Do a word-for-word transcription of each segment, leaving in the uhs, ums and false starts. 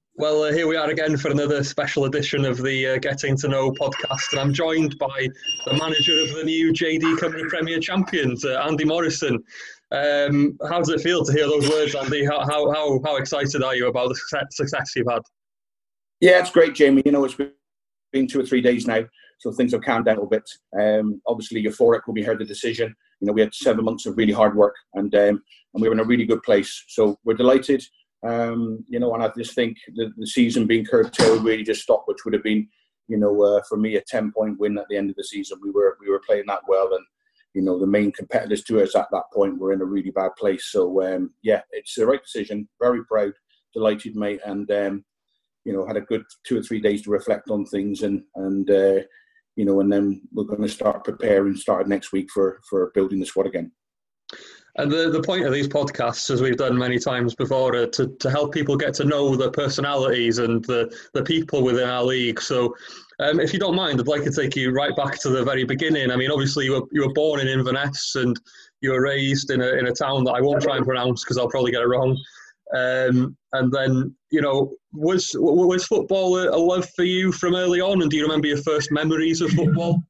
Well, uh, here we are again for another special edition of the uh, Getting to Know podcast, and I'm joined by the manager of the new J D Cymru Premier champions, uh, Andy Morrison. Um, how does it feel to hear those words, Andy? How how how, how excited are you about the success, success you've had? Yeah, it's great, Jamie. You know, it's been two or three days now, so things have calmed down a little bit. Um, obviously, euphoric when we heard the decision. You know, we had seven months of really hard work, and um, and we were in a really good place. So we're delighted. Um, you know, and I just think the, the season being curtailed really just stopped, which would have been, you know, uh, for me a ten-point win at the end of the season. We were we were playing that well, and you know, the main competitors to us at that point were in a really bad place. So um, yeah, it's the right decision. Very proud, delighted, mate, and um, you know, had a good two or three days to reflect on things, and and uh, you know, and then we're going to start preparing, start next week for for building the squad again. And the, the point of these podcasts, as we've done many times before, are to, to help people get to know the personalities and the, the people within our league. So um, if you don't mind, I'd like to take you right back to the very beginning. I mean, obviously you were you were born in Inverness and you were raised in a in a town that I won't try and pronounce because I'll probably get it wrong. Um, and then, you know, was was football a, a love for you from early on? And do you remember your first memories of football?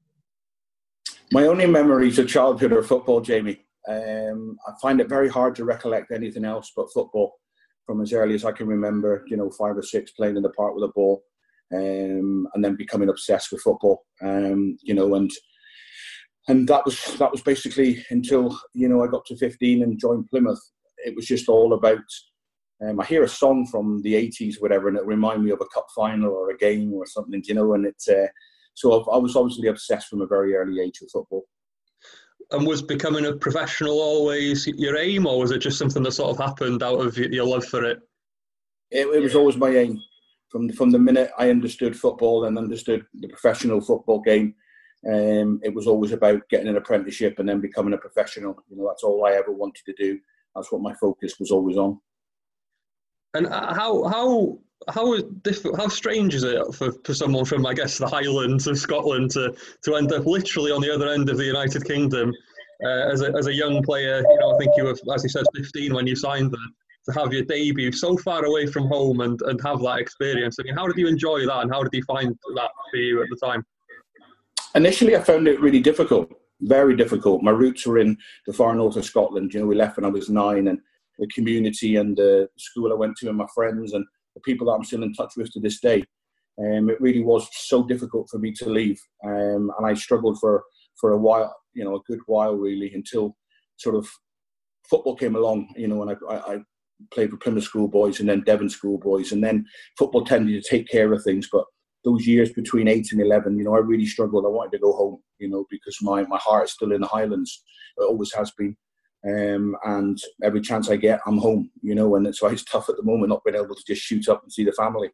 My only memories of childhood are football, Jamie. Um, I find it very hard to recollect anything else but football from as early as I can remember, you know, five or six, playing in the park with a ball, um, and then becoming obsessed with football, um, you know, and and that was that was basically until, you know, I got to fifteen and joined Plymouth. It was just all about, um, I hear a song from the eighties, whatever, and it reminded me of a cup final or a game or something, you know, and it's, uh, so I was obviously obsessed from a very early age with football. And was becoming a professional always your aim, or was it just something that sort of happened out of your love for it? It, it was always my aim. From the, from the minute I understood football and understood the professional football game, um, it was always about getting an apprenticeship and then becoming a professional. You know, that's all I ever wanted to do. That's what my focus was always on. And how how how diff- how strange is it for, for someone from, I guess, the Highlands of Scotland to, to end up literally on the other end of the United Kingdom uh, as a as a young player? You know, I think you were, as you said, fifteen when you signed there. To have your debut so far away from home and, and have that experience. I mean, how did you enjoy that, and how did you find that for you at the time? Initially, I found it really difficult, very difficult. My roots were in the far north of Scotland. You know, we left when I was nine, and the community and the school I went to and my friends and the people that I'm still in touch with to this day. Um, it really was so difficult for me to leave. Um, and I struggled for, for a while, you know, a good while really, until sort of football came along, you know, and I, I, I played for Plymouth Schoolboys and then Devon Schoolboys, and then football tended to take care of things. But those years between eight and eleven, you know, I really struggled. I wanted to go home, you know, because my, my heart is still in the Highlands. It always has been. Um, and every chance I get, I'm home, you know, and it's why it's tough at the moment not being able to just shoot up and see the family.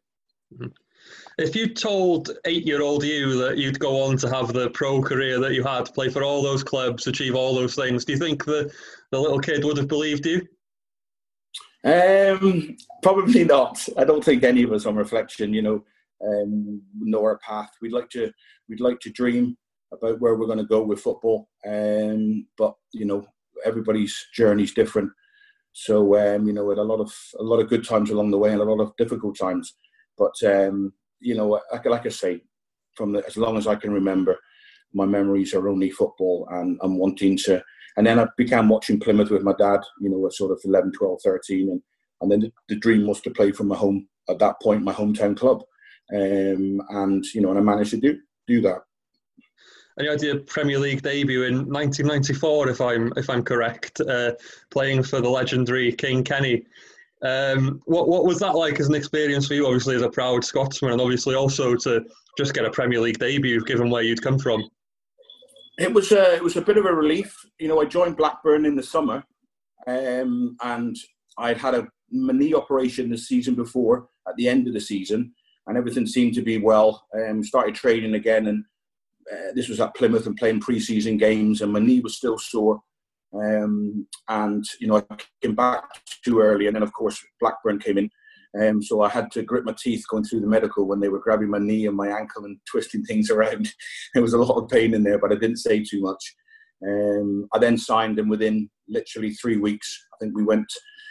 If you told eight-year-old you that you'd go on to have the pro career that you had, play for all those clubs, achieve all those things, do you think the, the little kid would have believed you? Um, probably not. I don't think any of us, on reflection, you know, um, know our path. We'd like to, we'd like to dream about where we're going to go with football, um, but you know, everybody's journey is different. So um, you know, with a lot of a lot of good times along the way and a lot of difficult times. But um, you know, like, like I say, from the, as long as I can remember, my memories are only football and, and wanting to. And then I began watching Plymouth with my dad, you know, at sort of eleven, twelve, thirteen. And, and then the, the dream was to play for my home, at that point, my hometown club. Um, and, you know, and I managed to do do that. And you had your Premier League debut in nineteen ninety-four, if I'm if I'm correct, uh, playing for the legendary King Kenny. Um, what what was that like as an experience for you, obviously as a proud Scotsman, and obviously also to just get a Premier League debut, given where you'd come from? It was a, it was a bit of a relief. You know, I joined Blackburn in the summer, um, and I'd had a knee operation the season before, at the end of the season, and everything seemed to be well. Um, started training again, and Uh, this was at Plymouth and playing pre-season games, and my knee was still sore. Um, and, you know, I came back too early, and then, of course, Blackburn came in. Um, so I had to grit my teeth going through the medical when they were grabbing my knee and my ankle and twisting things around. There was a lot of pain in there, but I didn't say too much. Um, I then signed, and within literally three weeks, I think we went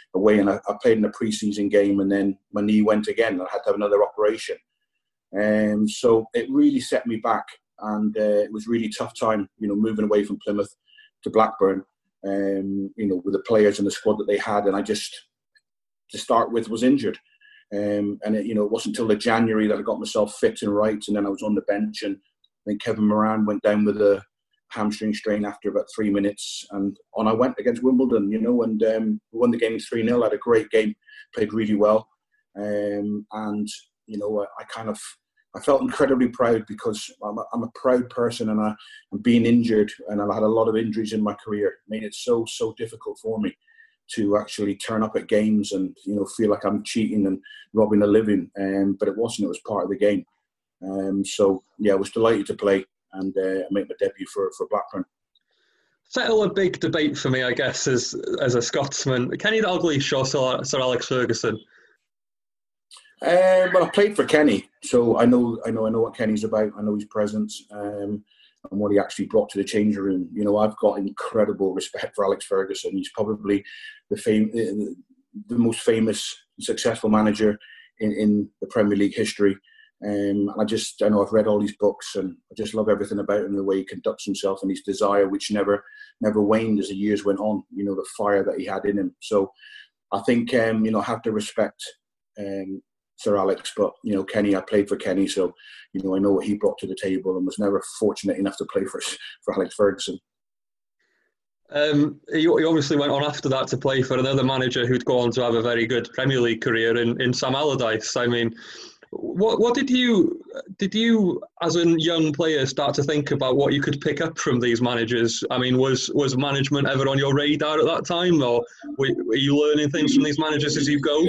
away, and I, I played in a pre-season game, and then my knee went again, and I had to have another operation. Um, so it really set me back, and uh, it was really tough time, you know, moving away from Plymouth to Blackburn, um, you know, with the players and the squad that they had, and I just, to start with, was injured. Um, and it, you know, it wasn't until the January that I got myself fit and right, and then I was on the bench, and I think Kevin Moran went down with a hamstring strain after about three minutes, and on I went against Wimbledon, you know, and um, we won the game three nil. Had a great game, played really well, um, and you know, I, I kind of, I felt incredibly proud because I'm a, I'm a proud person, and I, I'm being injured, and I've had a lot of injuries in my career. Made it so so difficult for me to actually turn up at games and, you know, feel like I'm cheating and robbing a living. Um, but it wasn't. It was part of the game. Um, so yeah, I was delighted to play and uh, make my debut for for Blackburn. Settle a big debate for me, I guess, as as a Scotsman. Kenny Dalglish or Sir, Sir Alex Ferguson? Um, well, I played for Kenny, so I know, I know, I know what Kenny's about. I know his presence um, and what he actually brought to the changing room. You know, I've got incredible respect for Alex Ferguson. He's probably the fame, the most famous, successful manager in, in the Premier League history. Um, and I just, I know I've read all his books, and I just love everything about him, the way he conducts himself and his desire, which never, never waned as the years went on. You know, the fire that he had in him. So I think, um, you know, I have to respect um, Sir Alex, but, you know, Kenny, I played for Kenny, so, you know, I know what he brought to the table, and was never fortunate enough to play for for Alex Ferguson. Um, he, he obviously went on after that to play for another manager who'd go on to have a very good Premier League career in, in Sam Allardyce. I mean, what what did you did you as a young player start to think about what you could pick up from these managers? I mean, was was management ever on your radar at that time, or were, were you learning things from these managers as you go?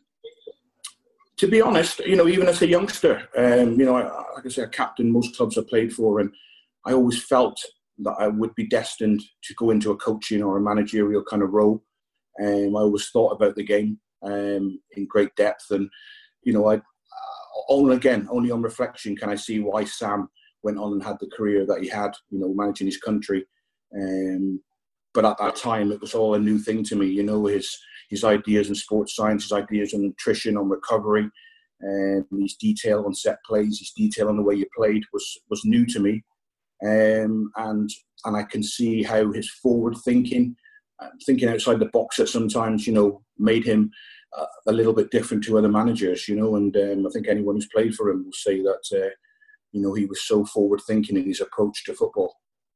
To be honest, you know, even as a youngster, um, you know, I, like I say, I captained most clubs I played for, and I always felt that I would be destined to go into a coaching or a managerial kind of role. Um, I always thought about the game um, in great depth, and, you know, I uh, only again, only on reflection can I see why Sam went on and had the career that he had, you know, managing his country. Um, but at that time, it was all a new thing to me, you know, his his ideas in sports science, his ideas on nutrition, on recovery, and his detail on set plays, his detail on the way you played was was new to me. Um, and and I can see how his forward thinking, uh, thinking outside the box at sometimes, you know, made him uh, a little bit different to other managers, you know. And um, I think anyone who's played for him will say that, uh, you know, he was so forward thinking in his approach to football.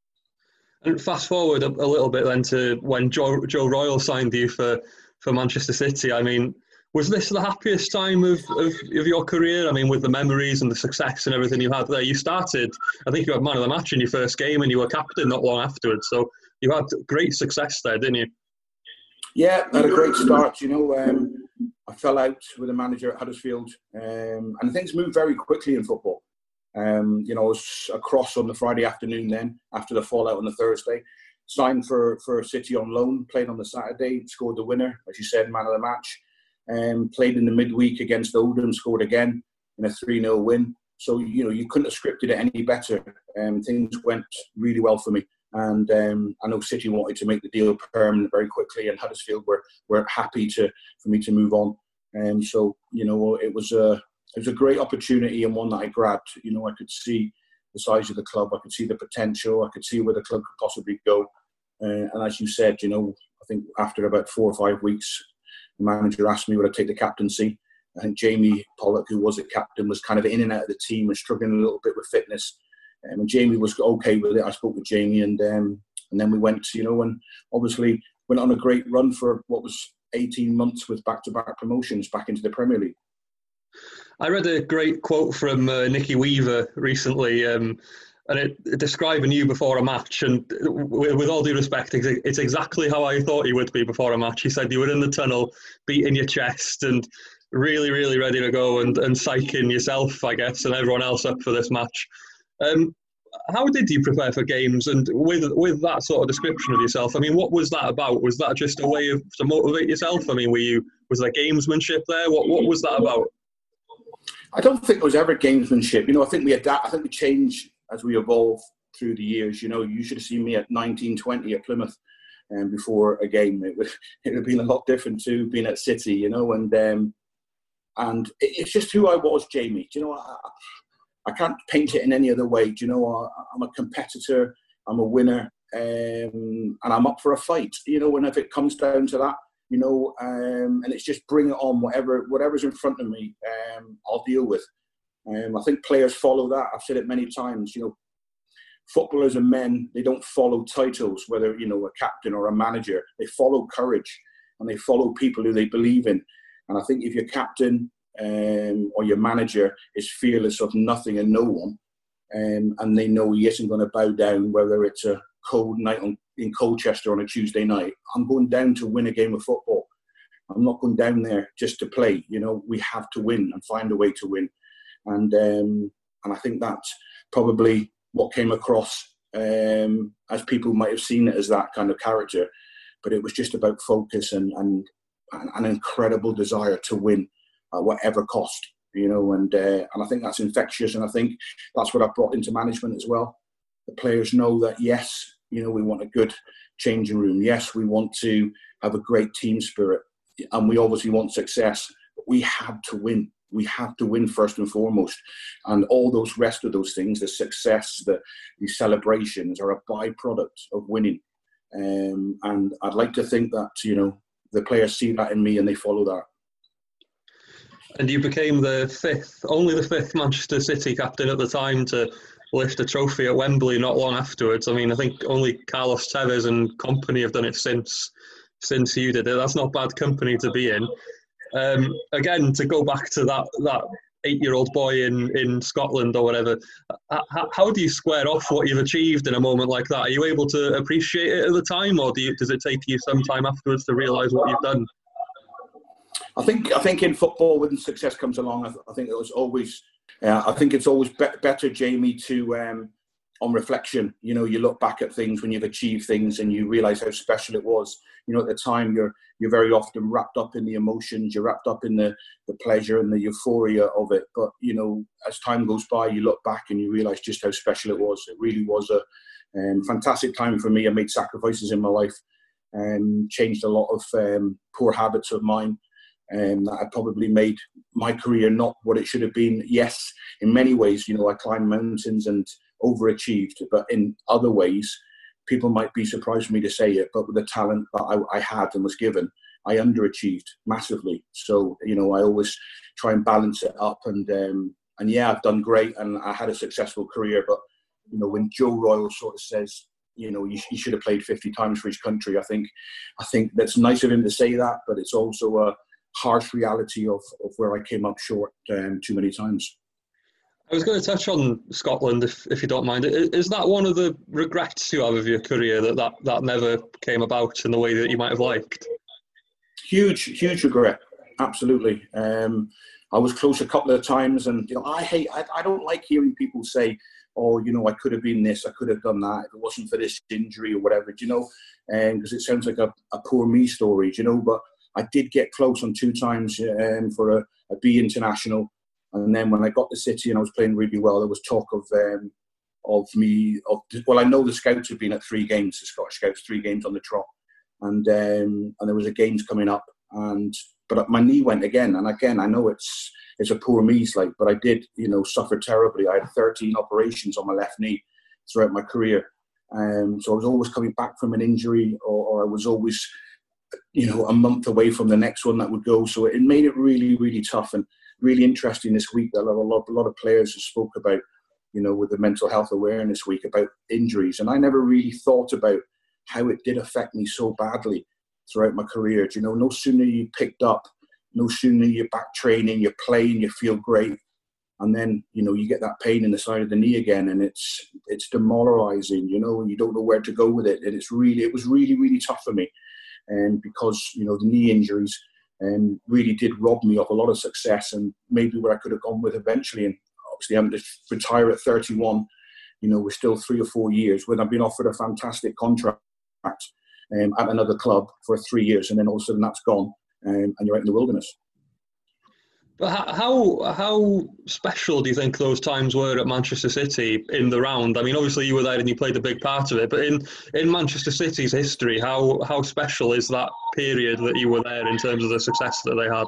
And fast forward a, a little bit then to when Joe, Joe Royle signed you for, for Manchester City. I mean, was this the happiest time of, of, of your career? I mean, with the memories and the success and everything you had there, you started, I think you had man of the match in your first game, and you were captain not long afterwards. So you had great success there, didn't you? Yeah, I had a great start. You know, um, I fell out with a manager at Huddersfield, um, and things moved very quickly in football. Um, you know, I was across on the Friday afternoon then, after the fallout on the Thursday. Signed for, for City on loan, played on the Saturday, scored the winner, as you said, man of the match. Um, played in the midweek against Oldham, scored again in a three nil win. So, you know, you couldn't have scripted it any better. Um, things went really well for me. And um, I know City wanted to make the deal permanent very quickly, and Huddersfield were, were happy to for me to move on. And um, so, you know, it was a it was a great opportunity, and one that I grabbed. You know, I could see the size of the club, I could see the potential, I could see where the club could possibly go. Uh, and as you said, you know, I think after about four or five weeks, the manager asked me would I take the captaincy. I think Jamie Pollock, who was the captain, was kind of in and out of the team and struggling a little bit with fitness. Um, and Jamie was okay with it. I spoke with Jamie, and um, and then we went, you know, and obviously went on a great run for what was eighteen months with back-to-back promotions back into the Premier League. I read a great quote from uh, Nicky Weaver recently, um, and it describing you before a match. And with, with all due respect, it's, it's exactly how I thought you would be before a match. He said you were in the tunnel, beating your chest, and really, really ready to go, and, and psyching yourself, I guess, and everyone else up for this match. Um, how did you prepare for games? And with with that sort of description of yourself, I mean, what was that about? Was that just a way of to motivate yourself? I mean, were you was there gamesmanship there? What what was that about? I don't think there was ever gamesmanship. You know, I think we adapt. I think we change as we evolve through the years. You know, you should have seen me at nineteen, twenty at Plymouth. um, before a game. It would it would have been a lot different to being at City, you know. And um, and it, it's just who I was, Jamie. Do you know, I, I can't paint it in any other way. Do you know, I, I'm a competitor. I'm a winner, um, and I'm up for a fight. You know, and if it comes down to that, you know, um, and it's just bring it on. Whatever whatever's in front of me, um, I'll deal with. Um, I think players follow that. I've said it many times. You know, footballers and men, they don't follow titles, whether, you know, a captain or a manager. They follow courage, and they follow people who they believe in. And I think if your captain um, or your manager is fearless of nothing and no one, um, and they know he isn't going to bow down, whether it's a cold night on, in Colchester on a Tuesday night, I'm going down to win a game of football. I'm not going down there just to play. You know, we have to win and find a way to win. And um, and I think that's probably what came across, um, as people might have seen it as that kind of character. But it was just about focus and, and an incredible desire to win at whatever cost, you know. And uh, and I think that's infectious, and I think that's what I've brought into management as well. The players know that, yes, you know, we want a good changing room. Yes, we want to have a great team spirit, and we obviously want success. But we have to win. We have to win first and foremost. And all those rest of those things, the success, the, the celebrations, are a byproduct of winning. Um, and I'd like to think that, you know, the players see that in me and they follow that. And you became the fifth, only the fifth Manchester City captain at the time to lift a trophy at Wembley not long afterwards. I mean, I think only Carlos Tevez and company have done it since, since you did it. That's not bad company to be in. Um, again, to go back to that that eight-year-old boy in, in Scotland or whatever, how, how do you square off what you've achieved in a moment like that? Are you able to appreciate it at the time, or do you, does it take you some time afterwards to realise what you've done? I think I think in football, when success comes along, I, th- I think it was always, uh, I think it's always be- better, Jamie, to um, on reflection. You know, you look back at things when you've achieved things and you realise how special it was. You know, at the time, you're you're very often wrapped up in the emotions, you're wrapped up in the, the pleasure and the euphoria of it. But, you know, as time goes by, you look back and you realise just how special it was. It really was a um, fantastic time for me. I made sacrifices in my life and changed a lot of um, poor habits of mine. Um, that had probably made my career not what it should have been. Yes, in many ways, you know, I climbed mountains and overachieved, but in other ways, people might be surprised for me to say it, but with the talent that I, I had and was given, I underachieved massively. So, you know, I always try and balance it up. And um, and yeah, I've done great and I had a successful career. But, you know, when Joe Royle sort of says, you know, you, you should have played fifty times for each country, I think, I think that's nice of him to say that, but it's also a harsh reality of, of where I came up short um, too many times. I was going to touch on Scotland, if if you don't mind. Is that one of the regrets you have of your career, that that, that never came about in the way that you might have liked? Huge, huge regret. Absolutely. Um, I was close a couple of times, and you know, I hate. I, I don't like hearing people say, "Oh, you know, I could have been this, I could have done that if it wasn't for this injury or whatever." Do you know? And um, because it sounds like a, a poor me story. Do you know? But I did get close on two times um, for a, a B international. And then when I got to City and I was playing really well, there was talk of um, of me. Of well, I know the scouts had been at three games, the Scottish scouts, three games on the trot, and um, and there was a games coming up, and but my knee went again, and again I know it's it's a poor me like, but I did, you know, suffer terribly. I had thirteen operations on my left knee throughout my career, um, so I was always coming back from an injury, or, or I was always, you know, a month away from the next one that would go. So it made it really, really tough. And really interesting this week that a lot, a lot of players have spoke about, you know, with the mental health awareness week, about injuries. And I never really thought about how it did affect me so badly throughout my career. Do you know, no sooner you picked up, no sooner you're back training, you're playing, you feel great. And then, you know, you get that pain in the side of the knee again, and it's it's demoralizing, you know, and you don't know where to go with it. And it's really, it was really, really tough for me. And because, you know, the knee injuries, and really did rob me of a lot of success and maybe where I could have gone with eventually. And obviously I'm to retire at thirty-one, you know, we're still three or four years when I've been offered a fantastic contract um, at another club for three years. And then all of a sudden that's gone um, and you're out in the wilderness. How how special do you think those times were at Manchester City in the round? I mean, obviously you were there and you played a big part of it, but in, in Manchester City's history, how how special is that period that you were there in terms of the success that they had?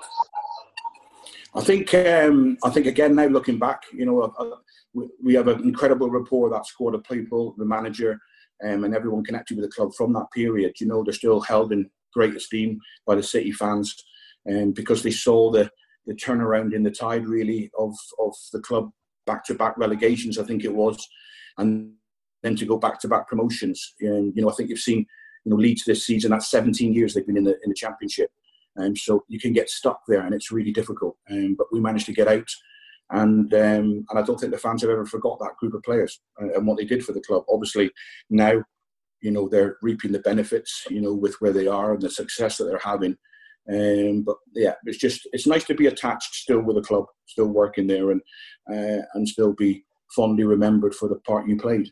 I think um, I think again now looking back, you know, uh, we, we have an incredible rapport, that squad of people, the manager, um, and everyone connected with the club from that period. You know, they're still held in great esteem by the City fans, um, because they saw the the turnaround in the tide, really, of, of the club, back-to-back relegations, I think it was, and then to go back-to-back promotions. And, you know, I think you've seen, you know, Leeds this season, that's seventeen years they've been in the in the Championship. And um, so you can get stuck there, and it's really difficult. Um, but we managed to get out, and um, and I don't think the fans have ever forgot that group of players and, and what they did for the club. Obviously, now, you know, they're reaping the benefits, you know, with where they are and the success that they're having. Um, but yeah, it's just it's nice to be attached still with the club, still working there, and uh, and still be fondly remembered for the part you played.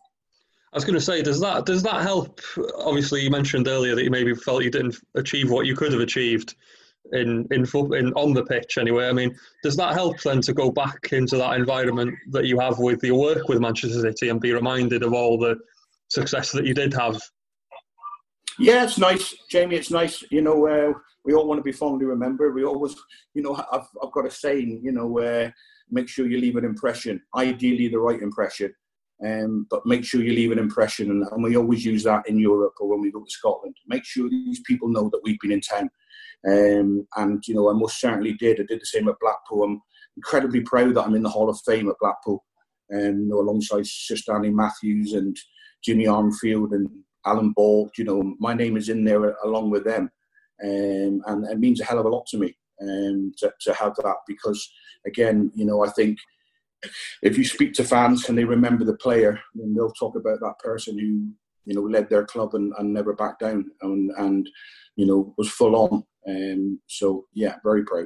I was going to say, does that does that help? Obviously, you mentioned earlier that you maybe felt you didn't achieve what you could have achieved in in, in on the pitch anyway. I mean, does that help then to go back into that environment that you have with your work with Manchester City and be reminded of all the success that you did have? Yeah, it's nice, Jamie. It's nice, you know. Uh, we all want to be fondly remembered. We always, you know, I've I've got a saying, you know, uh, make sure you leave an impression. Ideally, the right impression, um, but make sure you leave an impression. And, and we always use that in Europe or when we go to Scotland. Make sure these people know that we've been in town. Um, and you know, I most certainly did. I did the same at Blackpool. I'm incredibly proud that I'm in the Hall of Fame at Blackpool, um, you know, alongside Sir Stanley Matthews and Jimmy Armfield and Alan Ball. You know, my name is in there along with them. Um, and it means a hell of a lot to me um, to, to have that, because again, you know, I think if you speak to fans and they remember the player, then they'll talk about that person who, you know, led their club and, and never backed down and, and, you know, was full on. Um, so, yeah, very proud.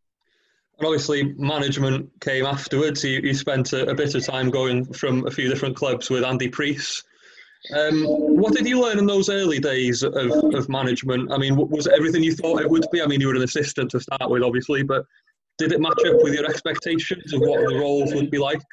And obviously, management came afterwards. You, you spent a, a bit of time going from a few different clubs with Andy Preece. Um, what did you learn in those early days of, of management? I mean, was it everything you thought it would be? I mean, you were an assistant to start with, obviously, but did it match up with your expectations of what the roles would be like?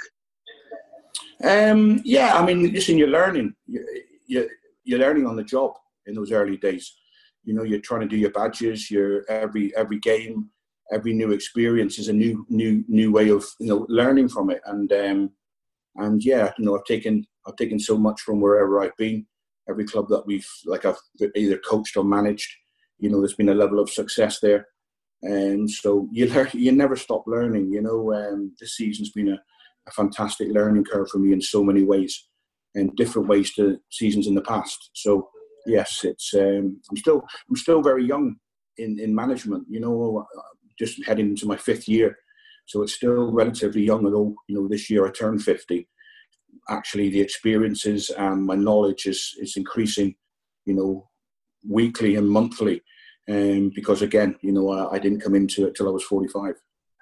Um, yeah, I mean, listen, you're learning. You, you, you're learning on the job in those early days. You know, you're trying to do your badges. You're every every game, every new experience is a new new new way of, you know, learning from it. And um, and yeah, you know, I've taken. I've taken so much from wherever I've been. Every club that we've, like I've either coached or managed, you know, there's been a level of success there. And so you learn, you never stop learning, you know. Um, this season's been a, a fantastic learning curve for me in so many ways, and different ways to seasons in the past. So yes, it's um, I'm still I'm still very young in, in management, you know, just heading into my fifth year. So it's still relatively young, although, you know, this year I turned fifty. Actually, the experiences and my knowledge is is increasing, you know, weekly and monthly. Um, because again, you know, I, I didn't come into it till I was forty-five.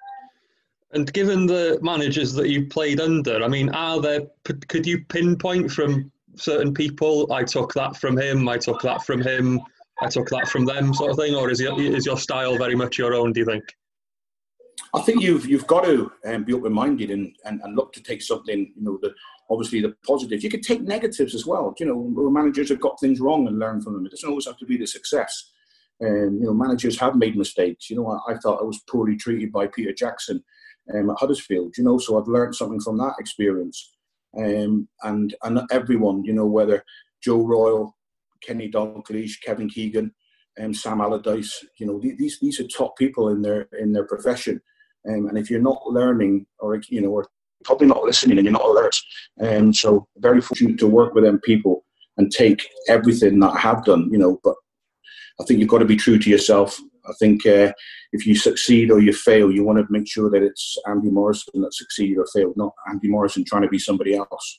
And given the managers that you played under, I mean, are there? Could you pinpoint from certain people? I took that from him. I took that from him. I took that from them, sort of thing. Or is your is your style very much your own? Do you think? I think you've you've got to um, be open-minded and, and, and look to take something, you know, the obviously the positives. You can take negatives as well. You know, managers have got things wrong and learn from them. It doesn't always have to be the success. And, you know, managers have made mistakes. You know, I, I thought I was poorly treated by Peter Jackson um, at Huddersfield, you know, so I've learned something from that experience. Um, and, and everyone, you know, whether Joe Royle, Kenny Dalglish, Kevin Keegan, um, Sam Allardyce, you know, these these are top people in their in their profession. Um, and if you're not learning, or, you know, or probably not listening and you're not alert. And um, so very fortunate to work with them people and take everything that I have done, you know, but I think you've got to be true to yourself. I think uh, if you succeed or you fail, you want to make sure that it's Andy Morrison that succeeded or failed, not Andy Morrison trying to be somebody else.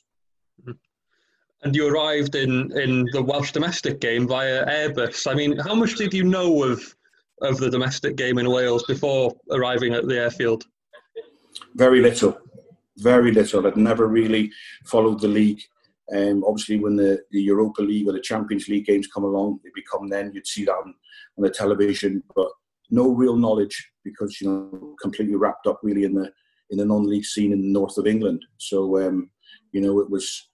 And you arrived in, in the Welsh domestic game via Airbus. I mean, how much did you know of of the domestic game in Wales before arriving at the airfield? Very little, very little. I'd never really followed the league. Um, obviously, when the, the Europa League or the Champions League games come along, they become then, you'd see that on, on the television. But no real knowledge because, you know, completely wrapped up really in the in the non-league scene in the north of England. So, um, you know, it was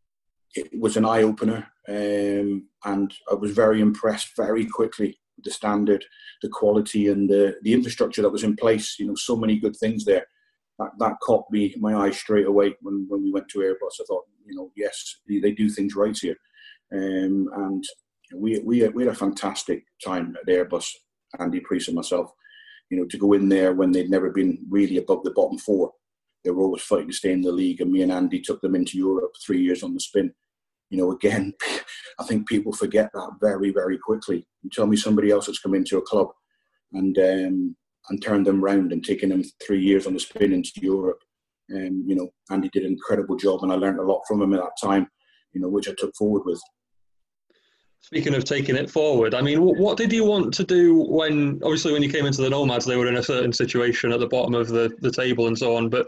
it was an eye-opener, um, and I was very impressed very quickly with the standard, the quality, and the, the infrastructure that was in place. You know, so many good things there. That, that caught me my eye straight away when, when we went to Airbus. I thought, you know, yes, they, they do things right here. Um, and we, we, we had a fantastic time at Airbus, Andy Priest and myself, you know, to go in there when they'd never been really above the bottom four. They were always fighting to stay in the league, and me and Andy took them into Europe three years on the spin. You know, again, I think people forget that very, very quickly. You tell me somebody else that's come into a club and um, and turned them round and taken them three years on the spin into Europe. And, um, you know, Andy did an incredible job, and I learned a lot from him at that time, you know, which I took forward with. Speaking of taking it forward, I mean, what did you want to do when, obviously when you came into the Nomads, they were in a certain situation at the bottom of the, the table and so on, but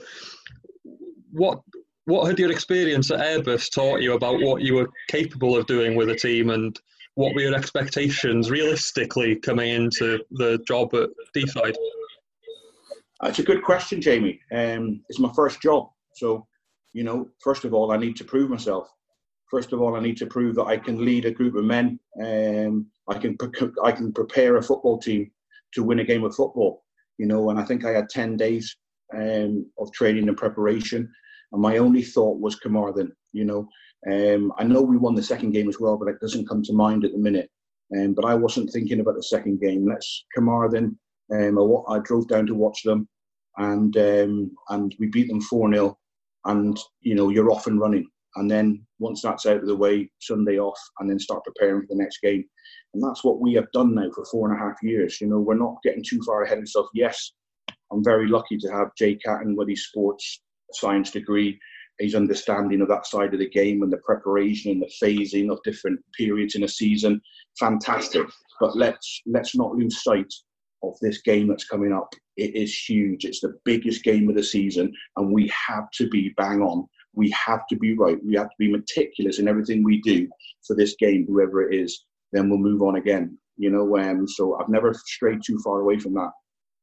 what what had your experience at Airbus taught you about what you were capable of doing with a team, and what were your expectations realistically coming into the job at Deeside? That's a good question, Jamie. Um, it's my first job. So, you know, first of all, I need to prove myself. First of all, I need to prove that I can lead a group of men. Um, I can I can prepare a football team to win a game of football. You know, and I think I had ten days um, of training and preparation. And my only thought was Carmarthen. You know, um, I know we won the second game as well, but it doesn't come to mind at the minute. Um, but I wasn't thinking about the second game. Let's Carmarthen. Um, I, I drove down to watch them, and um, and we beat them four nil. And you know, you're off and running. And then once that's out of the way, Sunday off, and then start preparing for the next game. And that's what we have done now for four and a half years. You know, we're not getting too far ahead of ourselves. Yes, I'm very lucky to have Jay Catton with his sports science degree, his understanding of that side of the game and the preparation and the phasing of different periods in a season. Fantastic. But let's let's not lose sight of this game that's coming up. It is huge. It's the biggest game of the season, and we have to be bang on. We have to be right. We have to be meticulous in everything we do for this game, whoever it is. Then we'll move on again. You know, um, so I've never strayed too far away from that.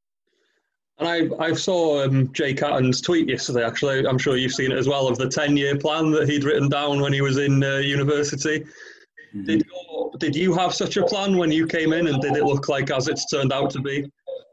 And I I saw um, Jay Catton's tweet yesterday, actually. I'm sure you've seen it as well, of the ten-year plan that he'd written down when he was in uh, university. Mm-hmm. Did, you, did you have such a plan when you came in, and did it look like as it's turned out to be?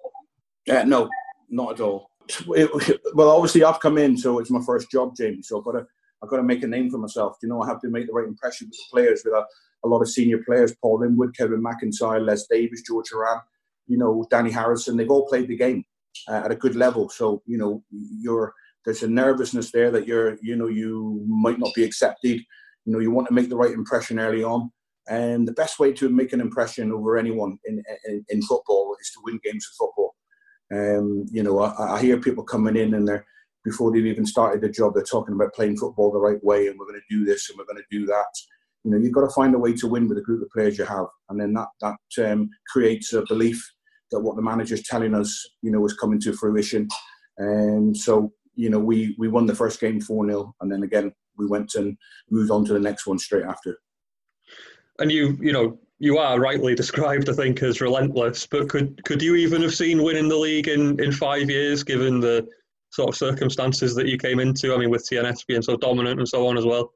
Uh, no, not at all. It, well, obviously I've come in, so it's my first job, Jamie. So I've got to, I've got to make a name for myself. You know, I have to make the right impression with the players, with a, a lot of senior players: Paul Linwood, Kevin McIntyre, Les Davis, George Horan, you know, Danny Harrison. They've all played the game uh, at a good level. So you know, you're there's a nervousness there that you're, you know, you might not be accepted. You know, you want to make the right impression early on. And the best way to make an impression over anyone in in, in football is to win games of football. Um, you know, I, I hear people coming in and they're, before they've even started their job, they're talking about playing football the right way, and we're going to do this and we're going to do that. You know, you've got to find a way to win with the group of players you have, and then that that um, creates a belief that what the manager's telling us, you know, is coming to fruition. And um, so, you know, we we won the first game four nil, and then again we went and moved on to the next one straight after. And you, you know, you are rightly described, I think, as relentless. But could could you even have seen winning the league in, in five years, given the sort of circumstances that you came into? I mean, with T N S being so dominant and so on as well.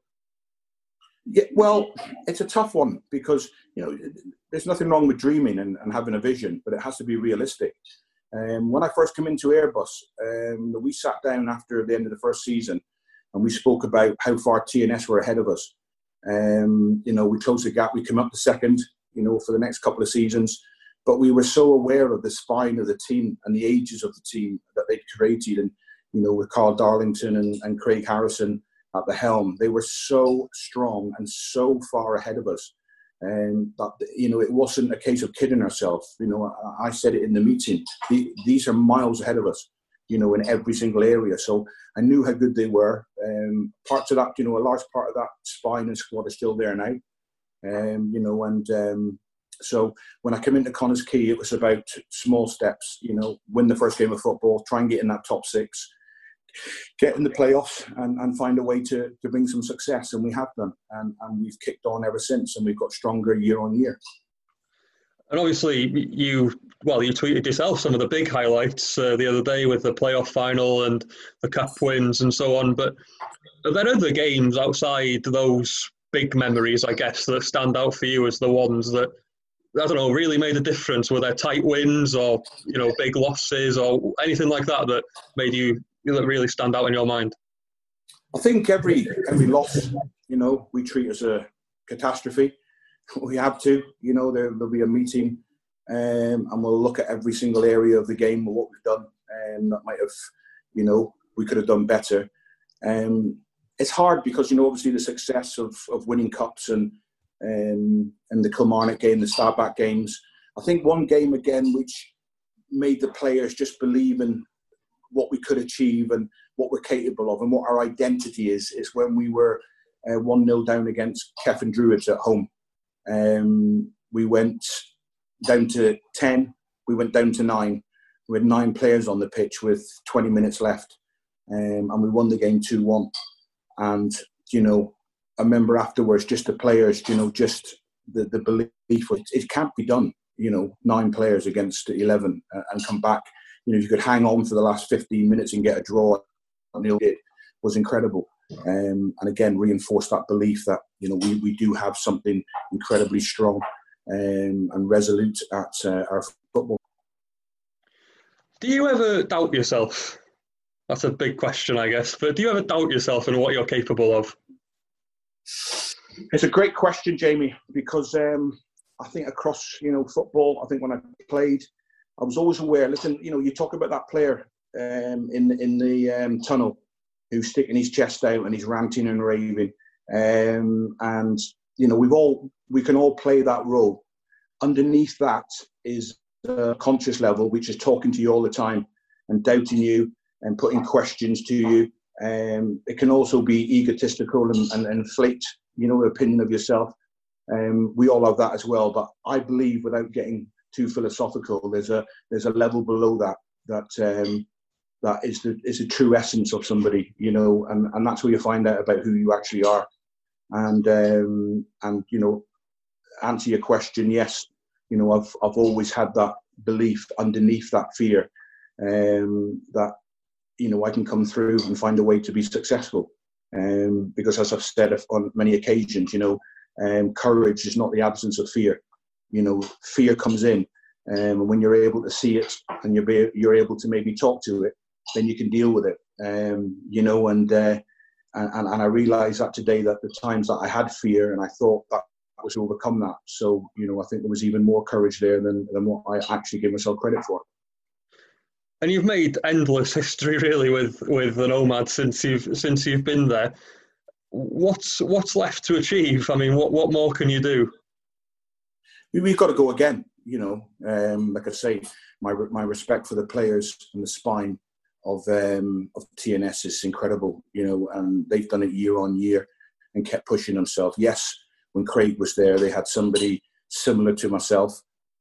Yeah, well, it's a tough one because, you know, there's nothing wrong with dreaming and, and having a vision, but it has to be realistic. Um, when I first came into Airbus, um, we sat down after the end of the first season and we spoke about how far T N S were ahead of us. Um, you know, we closed the gap. We came up to second, you know, for the next couple of seasons. But we were so aware of the spine of the team and the ages of the team that they'd created. And, you know, with Carl Darlington and, and Craig Harrison at the helm, they were so strong and so far ahead of us. And that, you know, it wasn't a case of kidding ourselves. You know, I, I said it in the meeting. The, these are miles ahead of us, you know, in every single area. So I knew how good they were. Um, parts of that, you know, a large part of that spine and squad are still there now. Um, you know, and um, so when I came into Connah's Quay, it was about small steps, you know, win the first game of football, try and get in that top six, get in the playoffs and, and find a way to, to bring some success. And we have done. And, and we've kicked on ever since, and we've got stronger year on year. And obviously, you well, you tweeted yourself some of the big highlights uh, the other day with the playoff final and the cup wins and so on. But are there other games outside those big memories, I guess, that stand out for you as the ones that, I don't know, really made a difference? Were there tight wins or, you know, big losses or anything like that that made you that really stand out in your mind? I think every every loss, you know, we treat as a catastrophe. We have to, you know, there, there'll be a meeting um, and we'll look at every single area of the game and what we've done and that might have, you know, we could have done better. Um, it's hard because, you know, obviously the success of, of winning cups and um, and the Kilmarnock game, the Starback games. I think one game again which made the players just believe in what we could achieve and what we're capable of and what our identity is, is when we were uh, one nil down against Kefin Druids at home. Um, we went down to ten, we went down to nine. We had nine players on the pitch with twenty minutes left, um, and we won the game two one. And, you know, I remember afterwards, just the players, you know, just the, the belief, it, it can't be done, you know, nine players against eleven uh, and come back. You know, you could hang on for the last fifteen minutes and get a draw, and Neil did, was incredible. Um, and again, reinforced that belief that, you know, we, we do have something incredibly strong um, and resolute at uh, our football. Do you ever doubt yourself? That's a big question, I guess. But do you ever doubt yourself and what you're capable of? It's a great question, Jamie, because um, I think across, you know, football, I think when I played, I was always aware. Listen, you know, you talk about that player um, in in the um, tunnel who's sticking his chest out and he's ranting and raving, um, and you know, we've all we can all play that role. Underneath that is a conscious level, which is talking to you all the time and doubting you and putting questions to you. Um, it can also be egotistical and, and, and inflate, you know, the opinion of yourself. Um, we all have that as well. But I believe, without getting too philosophical, there's a there's a level below that that um, that is the is the true essence of somebody, you know, and, and that's where you find out about who you actually are. And um, and you know, answer your question, yes, you know, I've I've always had that belief underneath that fear, um, that, you know, I can come through and find a way to be successful. Um, because as I've said on many occasions, you know, um, courage is not the absence of fear. You know, fear comes in, um, and when you're able to see it and you're be, you're able to maybe talk to it, then you can deal with it. Um, you know, and, uh, and and I realised that today, that the times that I had fear and I thought that I was to overcome that. So, you know, I think there was even more courage there than than what I actually give myself credit for. And you've made endless history, really, with, with the Nomad since you've since you've been there. What's what's left to achieve? I mean, what, what more can you do? We've got to go again. You know, um, like I say, my my respect for the players and the spine of um, of T N S is incredible. You know, and they've done it year on year and kept pushing themselves. Yes, when Craig was there, they had somebody similar to myself,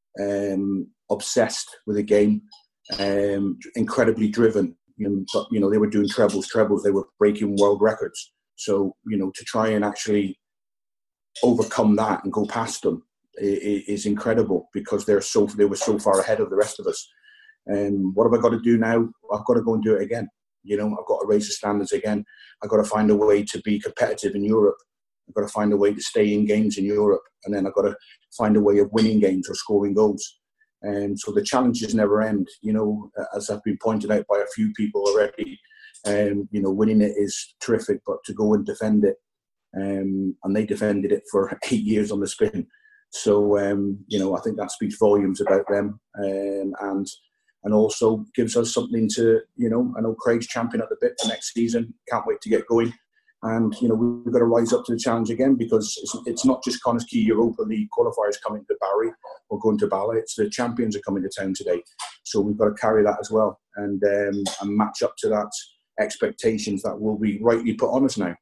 um, obsessed with the game. Um, incredibly driven, you know, but, you know, they were doing trebles, trebles, they were breaking world records. So, you know, to try and actually overcome that and go past them is, is incredible, because they're so they were so far ahead of the rest of us. And um, what have I got to do now? I've got to go and do it again. You know, I've got to raise the standards again. I've got to find a way to be competitive in Europe. I've got to find a way to stay in games in Europe, and then I've got to find a way of winning games or scoring goals. And so the challenges never end, you know, as I've been pointed out by a few people already. Um, you know, winning it is terrific, but to go and defend it, um, and they defended it for eight years on the spin. So, um, you know, I think that speaks volumes about them, um, and and also gives us something to, you know, I know Craig's champing at the bit for next season. Can't wait to get going. And, you know, we've got to rise up to the challenge again, because it's, it's not just Connah's Quay Europa League qualifiers coming to Barry or going to Bala. It's the champions are coming to town today. So we've got to carry that as well, and um, and match up to that expectations that will be rightly put on us now.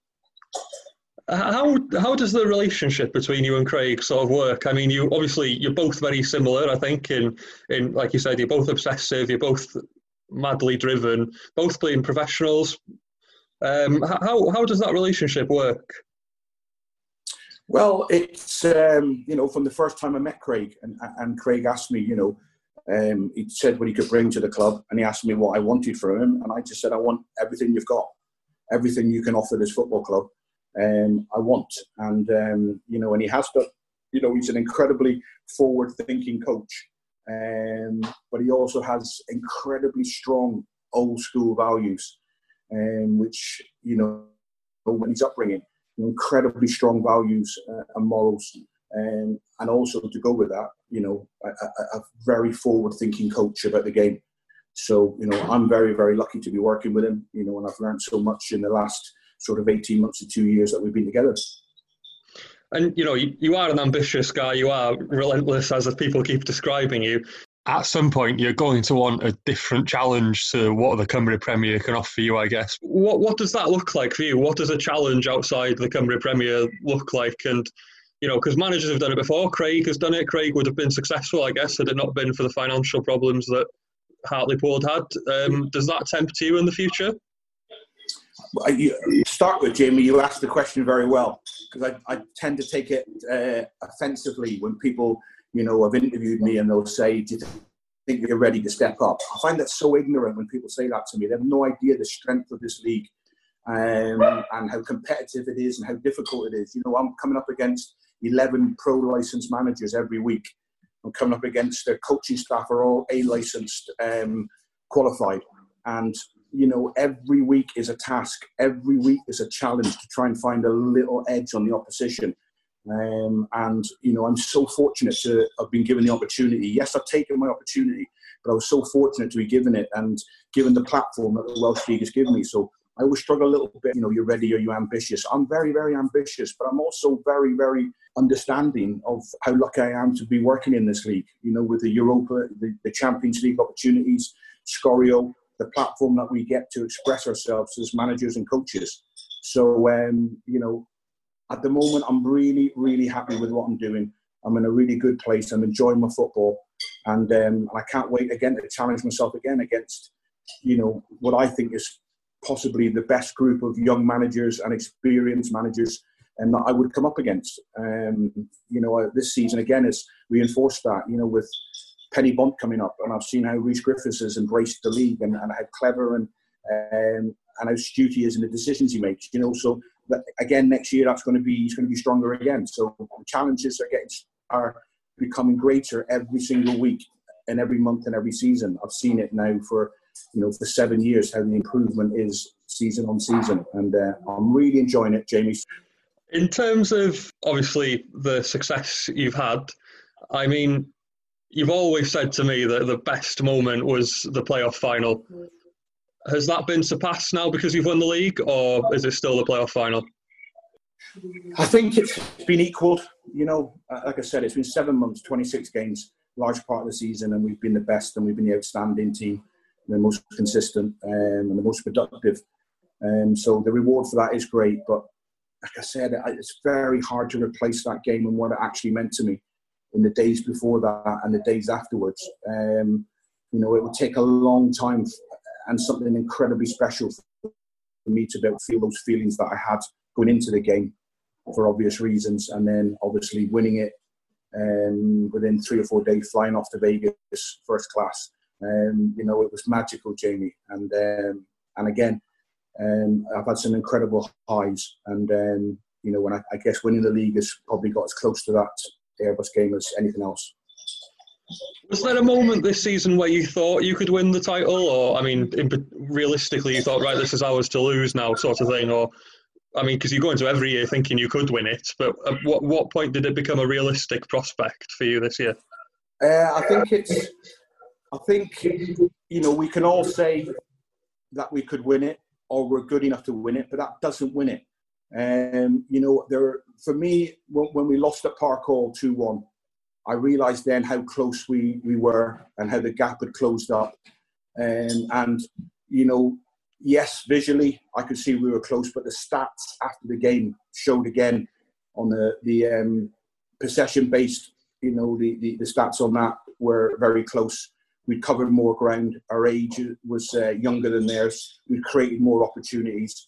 How how does the relationship between you and Craig sort of work? I mean, you obviously, you're both very similar, I think, in, in like you said, you're both obsessive, you're both madly driven, both playing professionals. Um, how how does that relationship work? Well, it's, um, you know, from the first time I met Craig, and, and Craig asked me, you know, um, he said what he could bring to the club, and he asked me what I wanted from him, and I just said, I want everything you've got, everything you can offer this football club, um, I want. And, um, you know, and he has done, you know, he's an incredibly forward-thinking coach, um, but he also has incredibly strong old-school values, um, which, you know, when he's upbringing, incredibly strong values uh, and morals, um, and also to go with that, you know, a, a, a very forward-thinking coach about the game. So, you know, I'm very, very lucky to be working with him, you know, and I've learned so much in the last sort of eighteen months to two years that we've been together. And, you know, you, you are an ambitious guy, you are relentless, as the people keep describing you. At some point, you're going to want a different challenge to what the Cymru Premier can offer you, I guess. What what does that look like for you? What does a challenge outside the Cymru Premier look like? And, you know, because managers have done it before. Craig has done it. Craig would have been successful, I guess, had it not been for the financial problems that Hartlepool had. Um, does that tempt you in the future? Well, you start with, Jamie, you asked the question very well, because I, I tend to take it uh, offensively when people, you know, have interviewed me and they'll say, do you think you're ready to step up? I find that so ignorant when people say that to me. They have no idea the strength of this league, um, and how competitive it is and how difficult it is. You know, I'm coming up against eleven pro licensed managers every week. I'm coming up against their coaching staff are all A licensed, um, qualified. And, you know, every week is a task. Every week is a challenge to try and find a little edge on the opposition. Um, and, you know, I'm so fortunate to have been given the opportunity. Yes, I've taken my opportunity, but I was so fortunate to be given it and given the platform that the Welsh League has given me. So I always struggle a little bit, you know, you're ready, are you ambitious? I'm very, very ambitious, but I'm also very, very understanding of how lucky I am to be working in this league, you know, with the Europa, the, the Champions League opportunities, Scorio, the platform that we get to express ourselves as managers and coaches. So, um, you know, at the moment, I'm really, really happy with what I'm doing. I'm in a really good place. I'm enjoying my football. And um, I can't wait again to challenge myself again against, you know, what I think is possibly the best group of young managers and experienced managers and that I would come up against. Um, you know, this season again has reinforced that, you know, with Penny Bont coming up. And I've seen how Rhys Griffiths has embraced the league and, and how clever and um, and how astute he is in the decisions he makes, you know. So that, again, next year that's going to be he's going to be stronger again. So the challenges are getting are becoming greater every single week and every month and every season. I've seen it now for you know for seven years how the improvement is season on season, and uh, I'm really enjoying it, Jamie. In terms of obviously the success you've had, I mean, you've always said to me that the best moment was the playoff final. Has that been surpassed now because you've won the league, or is it still the playoff final? I think it's been equalled. You know, like I said, it's been seven months, twenty-six games, large part of the season, and we've been the best and we've been the outstanding team, the most consistent um, and the most productive. Um, so the reward for that is great. But like I said, it's very hard to replace that game and what it actually meant to me in the days before that and the days afterwards. Um, you know, it would take a long time and something incredibly special for me to be able to feel those feelings that I had going into the game for obvious reasons, and then obviously winning it um, within three or four days, flying off to Vegas first class. Um, you know, it was magical, Jamie. And um, and again, um, I've had some incredible highs, and um, you know, when I, I guess winning the league has probably got as close to that Airbus game as anything else. Was there a moment this season where you thought you could win the title, or I mean, in, realistically, you thought, right, this is ours to lose now, sort of thing, or? I mean, because you go into every year thinking you could win it, but at what what point did it become a realistic prospect for you this year? Uh, I think it's. I think you know we can all say that we could win it, or we're good enough to win it, but that doesn't win it. Um, you know, there for me when, when we lost at Park Hall two one, I realised then how close we we were and how the gap had closed up, um, and you know. Yes, visually, I could see we were close, but the stats after the game showed again on the the um, possession-based, you know, the, the, the stats on that were very close. We'd covered more ground. Our age was uh, younger than theirs. We'd created more opportunities.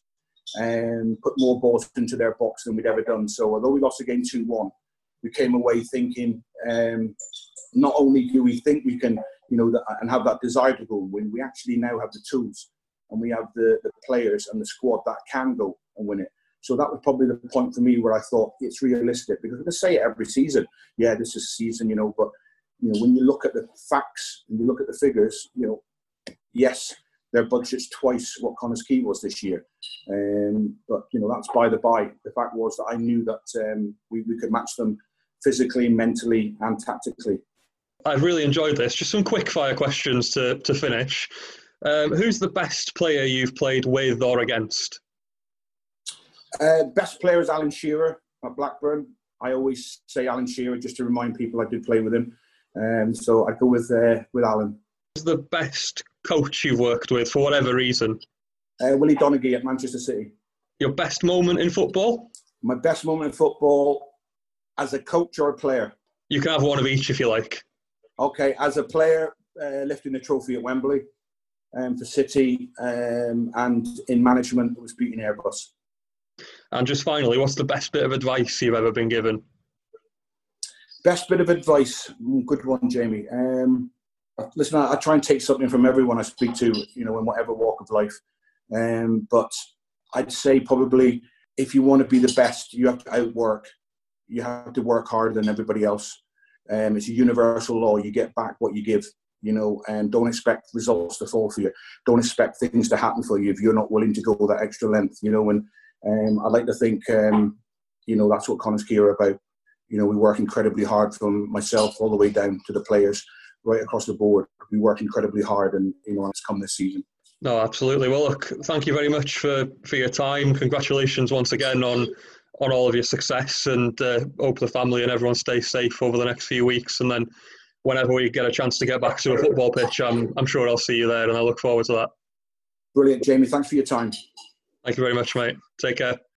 and put more balls into their box than we'd ever done. So although we lost the game two one, we came away thinking, um, not only do we think we can, you know, and have that desire to go and win, we actually now have the tools and we have the, the players and the squad that can go and win it. So that was probably the point for me where I thought it's realistic, because we can say it every season. Yeah, this is a season, you know, but you know, when you look at the facts and you look at the figures, you know, yes, their budget's twice what Connah's Quay was this year. Um, but, you know, that's by the by. The fact was that I knew that um, we, we could match them physically, mentally and tactically. I've really enjoyed this. Just some quick fire questions to, to finish. Um, who's the best player you've played with or against? Uh, best player is Alan Shearer at Blackburn. I always say Alan Shearer just to remind people I did play with him. Um, so I'd go with uh, with Alan. Who's the best coach you've worked with for whatever reason? Uh, Willie Donaghy at Manchester City. Your best moment in football? My best moment in football as a coach or a player? You can have one of each if you like. Okay, as a player, uh, lifting the trophy at Wembley um, for City, um, and in management, it was beating Airbus. And just finally, what's the best bit of advice you've ever been given? Best bit of advice? Good one, Jamie. Um, listen, I, I try and take something from everyone I speak to, you know, in whatever walk of life. Um, but I'd say probably if you want to be the best, you have to outwork. You have to work harder than everybody else. Um, it's a universal law. You get back what you give, you know, and don't expect results to fall for you. Don't expect things to happen for you if you're not willing to go that extra length, you know. And um, I like to think, um, you know, that's what Connah's Quay are about. You know, we work incredibly hard, from myself all the way down to the players, right across the board. We work incredibly hard, and, you know, it's come this season. No, absolutely. Well, look, thank you very much for, for your time. Congratulations once again on on all of your success, and uh, hope the family and everyone stays safe over the next few weeks. And then whenever we get a chance to get back to a football pitch, I'm, I'm sure I'll see you there, and I look forward to that. Brilliant, Jamie. Thanks for your time. Thank you very much, mate. Take care.